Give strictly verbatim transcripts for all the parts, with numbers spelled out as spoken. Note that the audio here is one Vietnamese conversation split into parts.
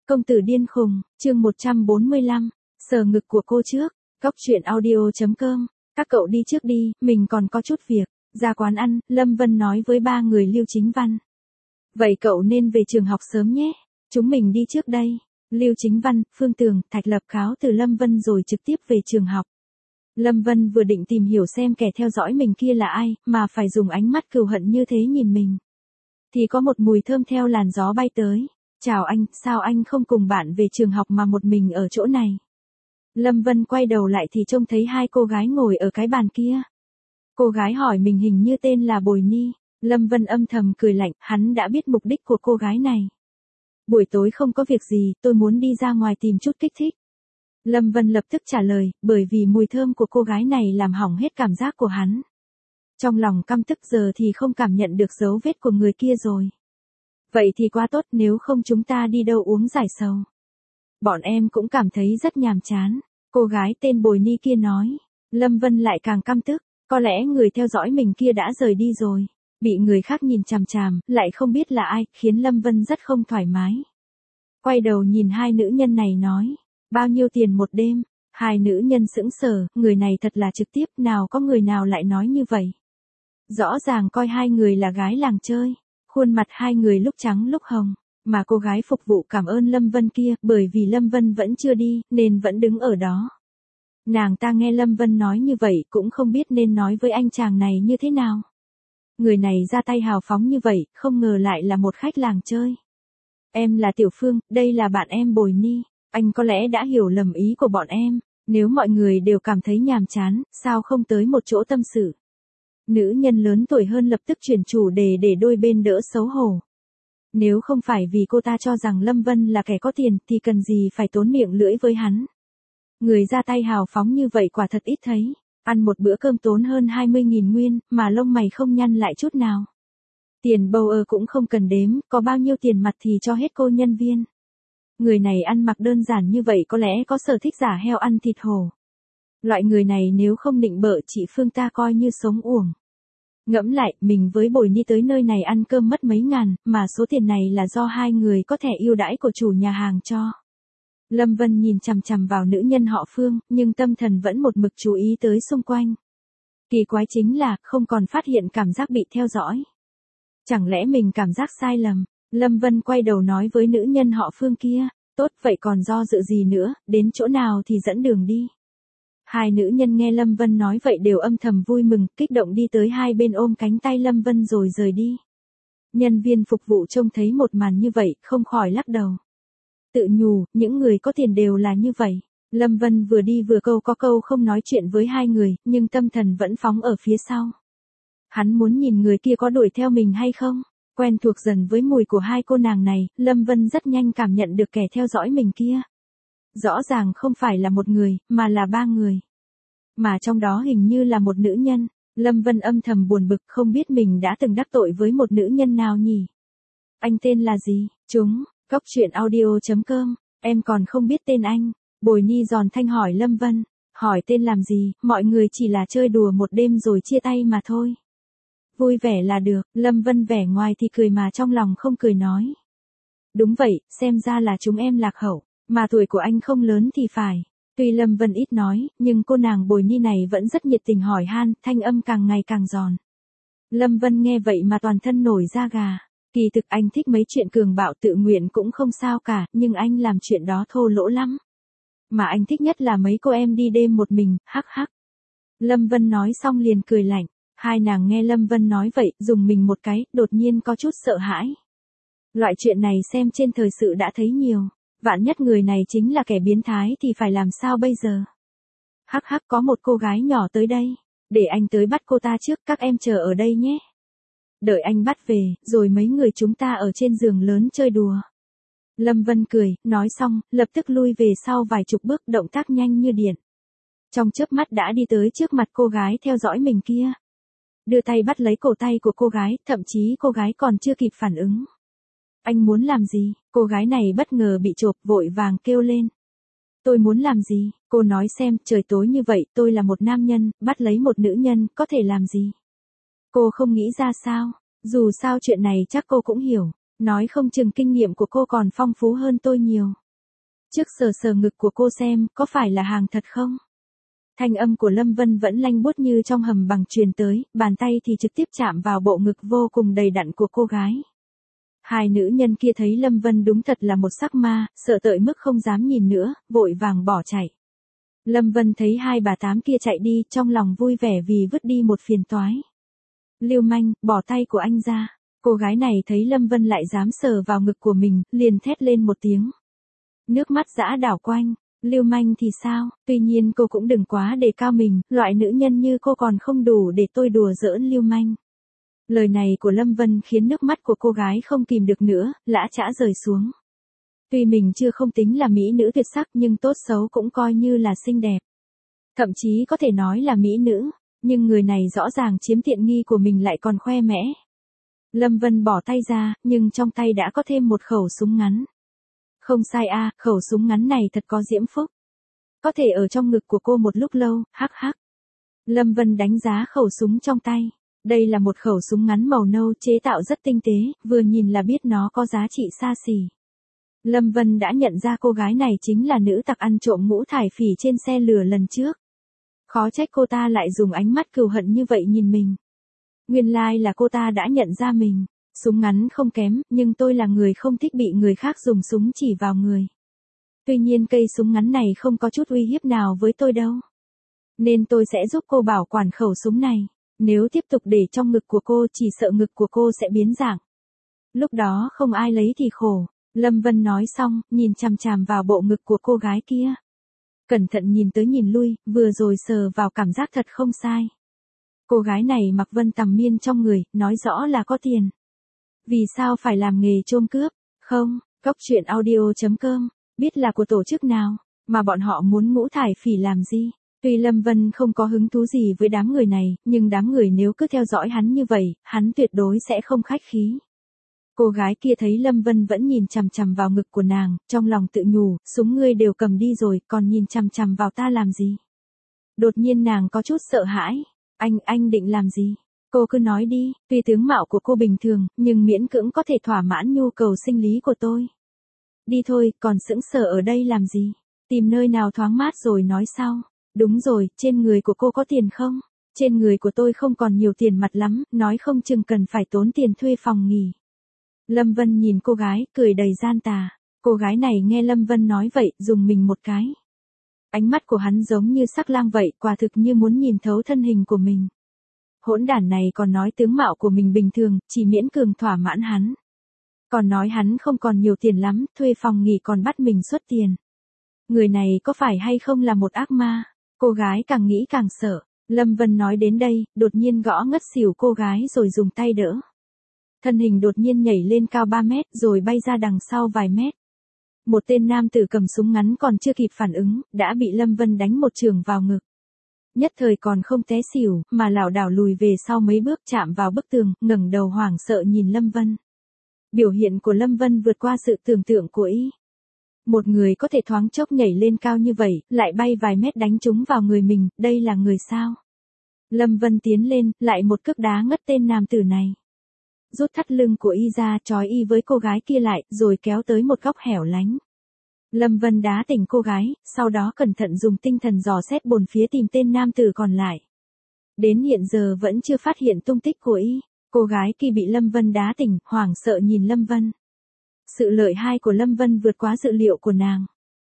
Công tử điên khùng, chương một trăm bốn mươi lăm, sờ ngực của cô trước, cóc truyện audio.com, các cậu đi trước đi, mình còn có chút việc, ra quán ăn, Lâm Vân nói với ba người Lưu Chính Văn. Vậy cậu nên về trường học sớm nhé, chúng mình đi trước đây. Lưu Chính Văn, Phương Tường, Thạch Lập cáo từ Lâm Vân rồi trực tiếp về trường học. Lâm Vân vừa định tìm hiểu xem kẻ theo dõi mình kia là ai, mà phải dùng ánh mắt cừu hận như thế nhìn mình. Thì có một mùi thơm theo làn gió bay tới. Chào anh, sao anh không cùng bạn về trường học mà một mình ở chỗ này? Lâm Vân quay đầu lại thì trông thấy hai cô gái ngồi ở cái bàn kia. Cô gái hỏi mình hình như tên là Bồi Ni. Lâm Vân âm thầm cười lạnh, hắn đã biết mục đích của cô gái này. Buổi tối không có việc gì, tôi muốn đi ra ngoài tìm chút kích thích. Lâm Vân lập tức trả lời, bởi vì mùi thơm của cô gái này làm hỏng hết cảm giác của hắn. Trong lòng căm tức giờ thì không cảm nhận được dấu vết của người kia rồi. Vậy thì quá tốt, nếu không chúng ta đi đâu uống giải sầu. Bọn em cũng cảm thấy rất nhàm chán. Cô gái tên Bồi Ni kia nói. Lâm Vân lại càng căm tức, có lẽ người theo dõi mình kia đã rời đi rồi. Bị người khác nhìn chằm chằm, lại không biết là ai, khiến Lâm Vân rất không thoải mái. Quay đầu nhìn hai nữ nhân này nói. Bao nhiêu tiền một đêm? Hai nữ nhân sững sờ, người này thật là trực tiếp, nào có người nào lại nói như vậy. Rõ ràng coi hai người là gái làng chơi. Khuôn mặt hai người lúc trắng lúc hồng, mà cô gái phục vụ cảm ơn Lâm Vân kia, bởi vì Lâm Vân vẫn chưa đi, nên vẫn đứng ở đó. Nàng ta nghe Lâm Vân nói như vậy cũng không biết nên nói với anh chàng này như thế nào. Người này ra tay hào phóng như vậy, không ngờ lại là một khách làng chơi. Em là Tiểu Phương, đây là bạn em Bồi Ni, anh có lẽ đã hiểu lầm ý của bọn em, nếu mọi người đều cảm thấy nhàm chán, sao không tới một chỗ tâm sự. Nữ nhân lớn tuổi hơn lập tức chuyển chủ đề để đôi bên đỡ xấu hổ. Nếu không phải vì cô ta cho rằng Lâm Vân là kẻ có tiền thì cần gì phải tốn miệng lưỡi với hắn. Người ra tay hào phóng như vậy quả thật ít thấy. Ăn một bữa cơm tốn hơn hai mươi nghìn nguyên mà lông mày không nhăn lại chút nào. Tiền bầu ơ cũng không cần đếm, có bao nhiêu tiền mặt thì cho hết cô nhân viên. Người này ăn mặc đơn giản như vậy có lẽ có sở thích giả heo ăn thịt hổ. Loại người này nếu không nịnh bợ chị Phương ta coi như sống uổng. Ngẫm lại, mình với Bồi Ni tới nơi này ăn cơm mất mấy ngàn, mà số tiền này là do hai người có thẻ ưu đãi của chủ nhà hàng cho. Lâm Vân nhìn chằm chằm vào nữ nhân họ Phương, nhưng tâm thần vẫn một mực chú ý tới xung quanh. Kỳ quái chính là, không còn phát hiện cảm giác bị theo dõi. Chẳng lẽ mình cảm giác sai lầm? Lâm Vân quay đầu nói với nữ nhân họ Phương kia, tốt vậy còn do dự gì nữa, đến chỗ nào thì dẫn đường đi. Hai nữ nhân nghe Lâm Vân nói vậy đều âm thầm vui mừng, kích động đi tới hai bên ôm cánh tay Lâm Vân rồi rời đi. Nhân viên phục vụ trông thấy một màn như vậy, không khỏi lắc đầu. Tự nhủ, những người có tiền đều là như vậy. Lâm Vân vừa đi vừa câu có câu không nói chuyện với hai người, nhưng tâm thần vẫn phóng ở phía sau. Hắn muốn nhìn người kia có đuổi theo mình hay không. Quen thuộc dần với mùi của hai cô nàng này, Lâm Vân rất nhanh cảm nhận được kẻ theo dõi mình kia. Rõ ràng không phải là một người, mà là ba người. Mà trong đó hình như là một nữ nhân. Lâm Vân âm thầm buồn bực, không biết mình đã từng đắc tội với một nữ nhân nào nhỉ. Anh tên là gì? Chúng, cóc truyện audio.com, em còn không biết tên anh. Bồi Ni giòn thanh hỏi Lâm Vân. Hỏi tên làm gì, mọi người chỉ là chơi đùa một đêm rồi chia tay mà thôi. Vui vẻ là được, Lâm Vân vẻ ngoài thì cười mà trong lòng không cười nói. Đúng vậy, xem ra là chúng em lạc hậu, mà tuổi của anh không lớn thì phải. Tuy Lâm Vân ít nói, nhưng cô nàng Bồi Ni này vẫn rất nhiệt tình hỏi han, thanh âm càng ngày càng giòn. Lâm Vân nghe vậy mà toàn thân nổi da gà. Kỳ thực anh thích mấy chuyện cường bạo tự nguyện cũng không sao cả, nhưng anh làm chuyện đó thô lỗ lắm. Mà anh thích nhất là mấy cô em đi đêm một mình, hắc hắc. Lâm Vân nói xong liền cười lạnh. Hai nàng nghe Lâm Vân nói vậy, dùng mình một cái, đột nhiên có chút sợ hãi. Loại chuyện này xem trên thời sự đã thấy nhiều. Vạn nhất người này chính là kẻ biến thái thì phải làm sao bây giờ? Hắc hắc, có một cô gái nhỏ tới đây. Để anh tới bắt cô ta trước, các em chờ ở đây nhé. Đợi anh bắt về, rồi mấy người chúng ta ở trên giường lớn chơi đùa. Lâm Vân cười, nói xong, lập tức lui về sau vài chục bước, động tác nhanh như điện. Trong chớp mắt đã đi tới trước mặt cô gái theo dõi mình kia. Đưa tay bắt lấy cổ tay của cô gái, thậm chí cô gái còn chưa kịp phản ứng. Anh muốn làm gì? Cô gái này bất ngờ bị chộp, vội vàng kêu lên. Tôi muốn làm gì? Cô nói xem, trời tối như vậy, tôi là một nam nhân, bắt lấy một nữ nhân, có thể làm gì? Cô không nghĩ ra sao? Dù sao chuyện này chắc cô cũng hiểu. Nói không chừng kinh nghiệm của cô còn phong phú hơn tôi nhiều. Trước sờ sờ ngực của cô xem, có phải là hàng thật không? Thanh âm của Lâm Vân vẫn lanh buốt như trong hầm bằng truyền tới, bàn tay thì trực tiếp chạm vào bộ ngực vô cùng đầy đặn của cô gái. Hai nữ nhân kia thấy Lâm Vân đúng thật là một sắc ma, sợ tới mức không dám nhìn nữa, vội vàng bỏ chạy. Lâm Vân thấy hai bà tám kia chạy đi, trong lòng vui vẻ vì vứt đi một phiền toái. Lưu manh, bỏ tay của anh ra. Cô gái này thấy Lâm Vân lại dám sờ vào ngực của mình, liền thét lên một tiếng. Nước mắt dã đảo quanh. Lưu manh thì sao, tuy nhiên cô cũng đừng quá đề cao mình, loại nữ nhân như cô còn không đủ để tôi đùa giỡn lưu manh. Lời này của Lâm Vân khiến nước mắt của cô gái không kìm được nữa, lã chã rơi xuống. Tuy mình chưa không tính là mỹ nữ tuyệt sắc nhưng tốt xấu cũng coi như là xinh đẹp. Thậm chí có thể nói là mỹ nữ, nhưng người này rõ ràng chiếm tiện nghi của mình lại còn khoe mẽ. Lâm Vân bỏ tay ra, nhưng trong tay đã có thêm một khẩu súng ngắn. Không sai a, à, khẩu súng ngắn này thật có diễm phúc. Có thể ở trong ngực của cô một lúc lâu, hắc hắc. Lâm Vân đánh giá khẩu súng trong tay. Đây là một khẩu súng ngắn màu nâu chế tạo rất tinh tế, vừa nhìn là biết nó có giá trị xa xỉ. Lâm Vân đã nhận ra cô gái này chính là nữ tặc ăn trộm ngũ thải phỉ trên xe lửa lần trước. Khó trách cô ta lại dùng ánh mắt cừu hận như vậy nhìn mình. Nguyên lai like là cô ta đã nhận ra mình. Súng ngắn không kém, nhưng tôi là người không thích bị người khác dùng súng chỉ vào người. Tuy nhiên cây súng ngắn này không có chút uy hiếp nào với tôi đâu. Nên tôi sẽ giúp cô bảo quản khẩu súng này. Nếu tiếp tục để trong ngực của cô chỉ sợ ngực của cô sẽ biến dạng. Lúc đó không ai lấy thì khổ. Lâm Vân nói xong, nhìn chằm chằm vào bộ ngực của cô gái kia. Cẩn thận nhìn tới nhìn lui, vừa rồi sờ vào cảm giác thật không sai. Cô gái này mặc Vân Tầm Miên trong người, nói rõ là có tiền. Vì sao phải làm nghề trôm cướp? Không, Cóc Truyện Audio chấm com, biết là của tổ chức nào, mà bọn họ muốn ngũ thải phỉ làm gì? Tuy Lâm Vân không có hứng thú gì với đám người này, nhưng đám người nếu cứ theo dõi hắn như vậy, hắn tuyệt đối sẽ không khách khí. Cô gái kia thấy Lâm Vân vẫn nhìn chằm chằm vào ngực của nàng, trong lòng tự nhủ, súng ngươi đều cầm đi rồi, còn nhìn chằm chằm vào ta làm gì? Đột nhiên nàng có chút sợ hãi. Anh, anh định làm gì? Cô cứ nói đi, tuy tướng mạo của cô bình thường, nhưng miễn cưỡng có thể thỏa mãn nhu cầu sinh lý của tôi. Đi thôi, còn sững sờ ở đây làm gì? Tìm nơi nào thoáng mát rồi nói sau. Đúng rồi, trên người của cô có tiền không? Trên người của tôi không còn nhiều tiền mặt lắm, nói không chừng cần phải tốn tiền thuê phòng nghỉ. Lâm Vân nhìn cô gái, cười đầy gian tà. Cô gái này nghe Lâm Vân nói vậy, dùng mình một cái. Ánh mắt của hắn giống như sắc lang vậy, quả thực như muốn nhìn thấu thân hình của mình. Hỗn đản này còn nói tướng mạo của mình bình thường, chỉ miễn cường thỏa mãn hắn. Còn nói hắn không còn nhiều tiền lắm, thuê phòng nghỉ còn bắt mình xuất tiền. Người này có phải hay không là một ác ma? Cô gái càng nghĩ càng sợ. Lâm Vân nói đến đây, đột nhiên gõ ngất xỉu cô gái rồi dùng tay đỡ. Thân hình đột nhiên nhảy lên cao ba mét rồi bay ra đằng sau vài mét. Một tên nam tử cầm súng ngắn còn chưa kịp phản ứng, đã bị Lâm Vân đánh một chưởng vào ngực. Nhất thời còn không té xỉu, mà lảo đảo lùi về sau mấy bước chạm vào bức tường, ngẩng đầu hoảng sợ nhìn Lâm Vân. Biểu hiện của Lâm Vân vượt qua sự tưởng tượng của y. Một người có thể thoáng chốc nhảy lên cao như vậy, lại bay vài mét đánh trúng vào người mình, đây là người sao? Lâm Vân tiến lên, lại một cước đá ngất tên nam tử này. Rút thắt lưng của y ra, trói y với cô gái kia lại, rồi kéo tới một góc hẻo lánh. Lâm Vân đá tỉnh cô gái, sau đó cẩn thận dùng tinh thần dò xét bốn phía tìm tên nam tử còn lại. Đến hiện giờ vẫn chưa phát hiện tung tích của y. Cô gái kia bị Lâm Vân đá tỉnh, hoảng sợ nhìn Lâm Vân. Sự lợi hại của Lâm Vân vượt quá dự liệu của nàng.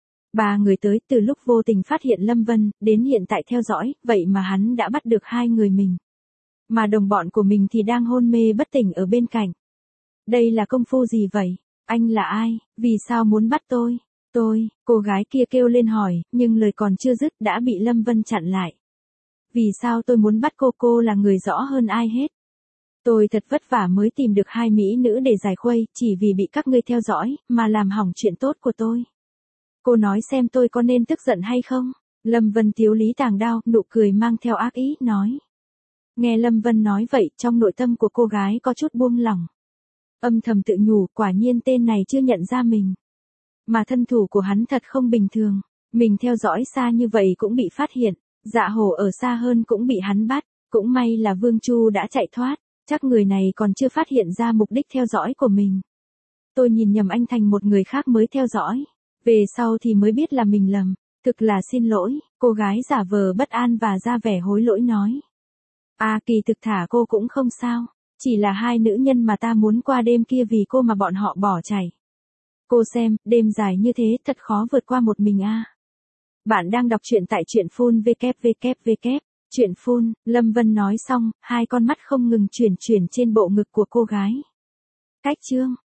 Ba người tới từ lúc vô tình phát hiện Lâm Vân, đến hiện tại theo dõi, vậy mà hắn đã bắt được hai người mình. Mà đồng bọn của mình thì đang hôn mê bất tỉnh ở bên cạnh. Đây là công phu gì vậy? Anh là ai? Vì sao muốn bắt tôi? Tôi, cô gái kia kêu lên hỏi, nhưng lời còn chưa dứt đã bị Lâm Vân chặn lại. Vì sao tôi muốn bắt cô? Cô là người rõ hơn ai hết. Tôi thật vất vả mới tìm được hai mỹ nữ để giải khuây, chỉ vì bị các ngươi theo dõi, mà làm hỏng chuyện tốt của tôi. Cô nói xem tôi có nên tức giận hay không? Lâm Vân tiếu lý tàng đao, nụ cười mang theo ác ý, nói. Nghe Lâm Vân nói vậy, trong nội tâm của cô gái có chút buông lỏng. Âm thầm tự nhủ, quả nhiên tên này chưa nhận ra mình. Mà thân thủ của hắn thật không bình thường. Mình theo dõi xa như vậy cũng bị phát hiện. Dạ hổ ở xa hơn cũng bị hắn bắt. Cũng may là Vương Chu đã chạy thoát. Chắc người này còn chưa phát hiện ra mục đích theo dõi của mình. Tôi nhìn nhầm anh thành một người khác mới theo dõi. Về sau thì mới biết là mình lầm. Thực là xin lỗi, cô gái giả vờ bất an và ra vẻ hối lỗi nói. À kỳ thực thả cô cũng không sao. Chỉ là hai nữ nhân mà ta muốn qua đêm kia vì cô mà bọn họ bỏ chạy. Cô xem, đêm dài như thế thật khó vượt qua một mình a. Bạn đang đọc truyện tại truyện phun vê kép vê kép vê kép. Truyện phun, Lâm Vân nói xong, hai con mắt không ngừng chuyển chuyển trên bộ ngực của cô gái. Cách chương.